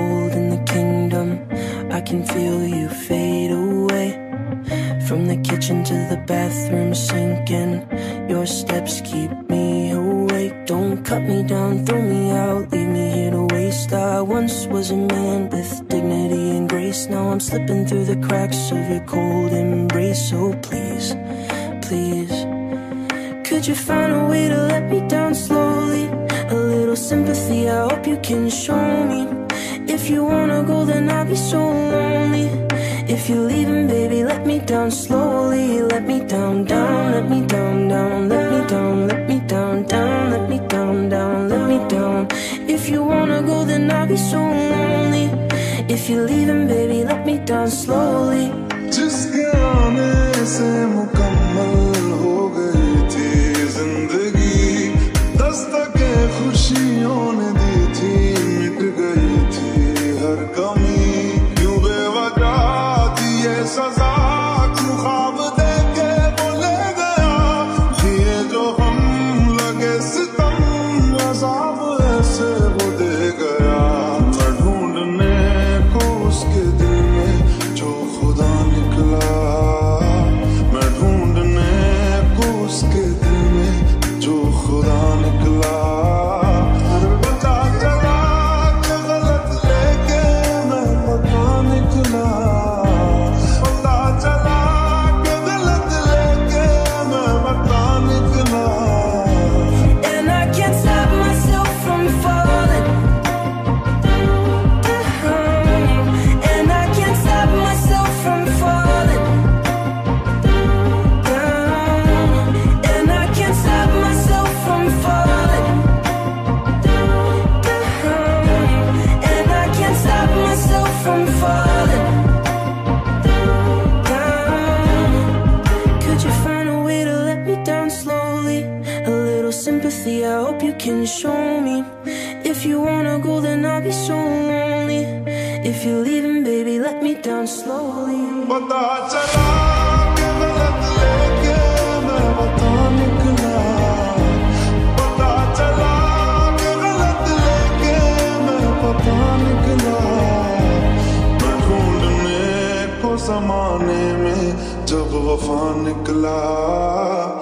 cold in the kingdom. I can feel you fade away. From the kitchen to the bathroom sinking, your steps keep me awake. Don't cut me down, throw me out, leave me here to waste. I once was a man with dignity and grace. Now I'm slipping through the cracks of your cold embrace. So please, please, could you find a way to let me down slowly? A little sympathy, I hope you can show me. If you wanna go, then I'll be so lonely. If you're leaving, baby, let me down slowly. Let me down, down, let me down, down. Let me down, let me down, down. Let me down, down, let me down. If you wanna go, then I'll be so lonely. If you're leaving, baby, let me down slowly. जिसके आने से मुकम्मल हो गई थी जिंदगी, दस्तके खुशियों ने दी थी, मिट गई थी हर कमी। क्यों बेवजह दिए सजा, क्यों ख्वाब देके वो ले गया, ये जो हम लगे सितम अज़ाब ऐसे वो दे गया। मैं ढूंढने को उसके दिल में जो खुदा निकला, मैं ढूंढने को उसके दिल में जो खुदा निकला। पता चला कि गलत लेके मैं पता निकला, पता चला कि गलत लेके मैं पता निकला। And I can't stop myself from falling. And I can't stop myself from falling down. And I can't stop myself from falling down. And I can't stop myself from falling down. Could you find a way to let me down slowly? A little sympathy, I hope you can show me. If you wanna go, then I'll be so lonely. If you're leaving, baby, let me down slowly. पता चला कि गलत लेके मैं पता निकला, पता चला कि गलत लेके मैं पता निकला। मैं ढूंढने को ज़माने में जब वफा निकला,